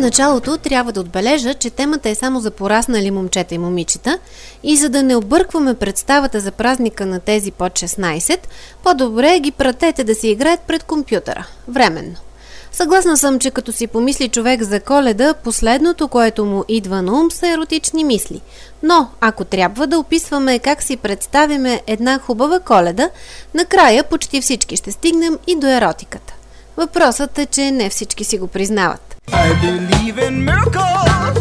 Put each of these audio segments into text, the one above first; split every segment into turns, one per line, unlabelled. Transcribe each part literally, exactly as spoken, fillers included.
началото трябва да отбележа, че темата е само за пораснали момчета и момичета и за да не объркваме представата за празника на тези под шестнайсет, по-добре ги пратете да си играят пред компютъра. Временно. Съгласна съм, че като си помисли човек за Коледа, последното, което му идва на ум, са еротични мисли. Но, ако трябва да описваме как си представяме една хубава Коледа, накрая почти всички ще стигнем и до еротиката. Въпросът е, че не всички си го признават.
I believe in miracles.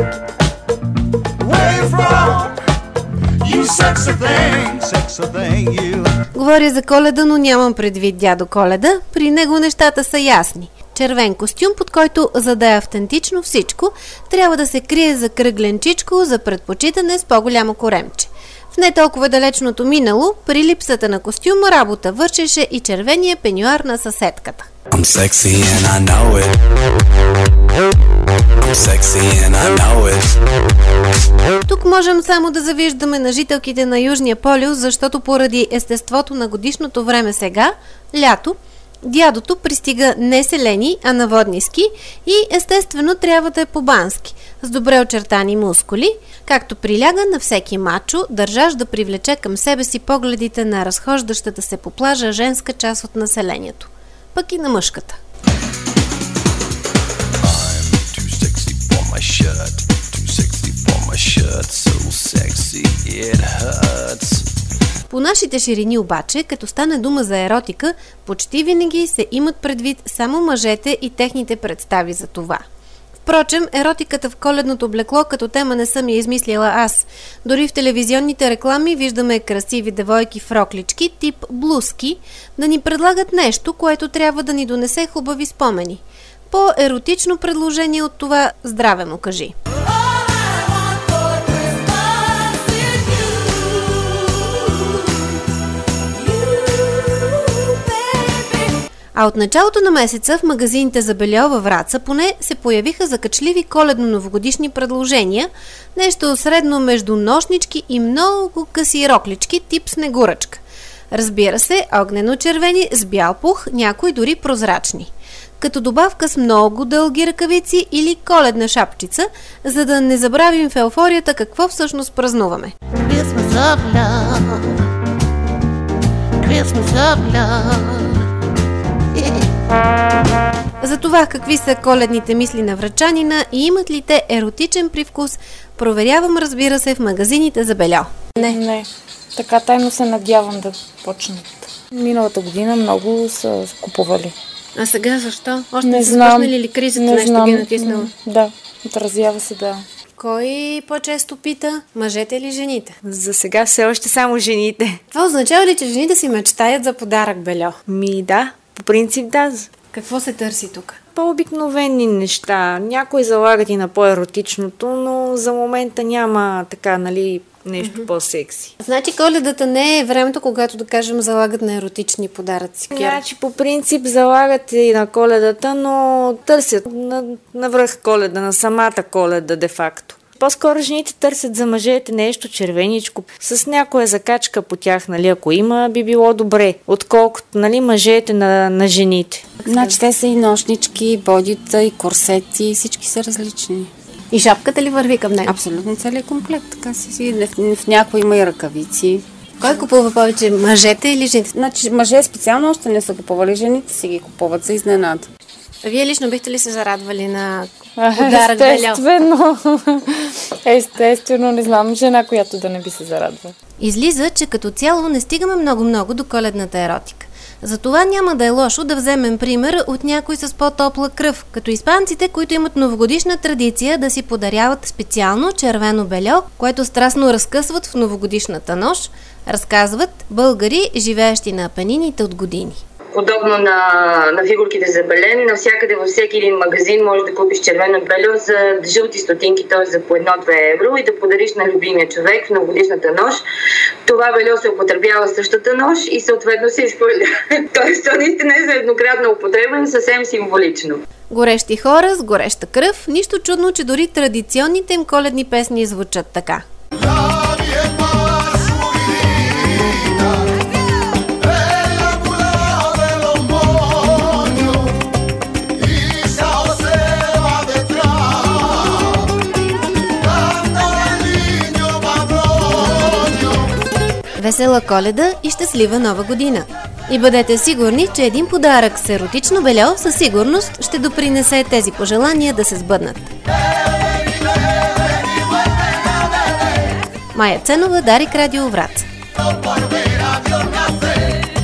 Where you from? You sexy thing, sexy thing, you.
Говоря за Коледа, но нямам предвид дядо Коледа. При него нещата са ясни. Червен костюм, под който, за да е автентично всичко, трябва да се крие за кръгленчичко за предпочитане с по-голямо коремче. В не толкова далечното минало, при липсата на костюм, работа вършеше и червения пенюар на съседката.
I'm sexy and I know it. I'm sexy and I know it.
Тук можем само да завиждаме на жителките на Южния полюс, защото поради естеството на годишното време сега, лято, дядото пристига не селени, а на водни ски и естествено трябва да е по-бански, с добре очертани мускули, както приляга на всеки мачо, държащ да привлече към себе си погледите на разхождащата се по плажа женска част от населението, пък и на мъжката. По нашите ширини обаче, като стане дума за еротика, почти винаги се имат предвид само мъжете и техните представи за това. Впрочем, еротиката в коледното облекло като тема не съм я измислила аз. Дори в телевизионните реклами виждаме красиви девойки в роклички, тип блузки, да ни предлагат нещо, което трябва да ни донесе хубави спомени. По-еротично предложение от това здраве му кажи. А от началото на месеца в магазините за бельо във Враца поне се появиха закачливи коледно-новогодишни предложения, нещо средно между нощнички и много къси роклички тип снегуръчка. Разбира се, огнено-червени с бял пух, някои дори прозрачни. Като добавка с много дълги ръкавици или коледна шапчица, за да не забравим в еуфорията какво всъщност празнуваме. Christmas of love. Christmas of love. За това какви са коледните мисли на врачанина и имат ли те еротичен привкус, проверявам, разбира се, в магазините за бельо.
Не, не. Така тайно се надявам да почнат. Миналата година много са купували.
А сега защо? Още не,
не
са
знам.
започнали ли кризата,
не
нещо
знам.
ги натиснало?
Да, отразява се, да.
Кой по-често пита? Мъжете или жените?
За сега все още само жените.
Това означава ли, че жените си мечтаят за подарък бельо?
Ми да, по принцип да.
Какво се търси тук?
По-обикновени неща. Някои залагат и на по-еротичното, но за момента няма така, нали, нещо mm-hmm. по-секси.
Значи Коледата не е времето, когато, да кажем, залагат на еротични подаръци.
Значи по принцип залагат и на Коледата, но търсят на, навръх Коледа, на самата Коледа де-факто. По-скоро жените търсят за мъжете нещо червеничко, с някоя закачка по тях, нали, ако има, би било добре, отколкото, нали, мъжете на, на жените.
Значи те са и нощнички, бодита, и корсети, всички са различни.
И шапката ли върви към него?
Абсолютно целият комплект, така си. В, в някои има и ръкавици.
Кой купува повече, мъжете или жените?
Значи мъже специално още не са купували, жените си ги купуват за изненада.
Вие лично бихте ли се зарадвали на подарък бельо?
Естествено. Естествено, не знам жена, която да не би се зарадва.
Излиза, че като цяло не стигаме много-много до коледната еротика. Затова няма да е лошо да вземем пример от някой с по-топла кръв, като испанците, които имат новогодишна традиция да си подаряват специално червено бельо, което страстно разкъсват в новогодишната нощ, разказват българи, живеещи на Апенините от години.
Подобно на, на фигурките за белене, навсякъде във всеки един магазин можеш да купиш червено бельо за жълти стотинки, т.е. за по едно-две евро и да подариш на любимия човек в новогодишната нощ. Това бельо се употребява същата нощ и съответно се използва. Тоест, то наистина е за еднократна употреба, но съвсем символично.
Горещи хора с гореща кръв, нищо чудно, че дори традиционните им коледни песни звучат така.
Detrás
Весела Коледа и щастлива Нова година! И бъдете сигурни, че един подарък с еротично бельо със сигурност ще допринесе тези пожелания да се сбъднат. Майя Ценова, Дарик Радио, Враца.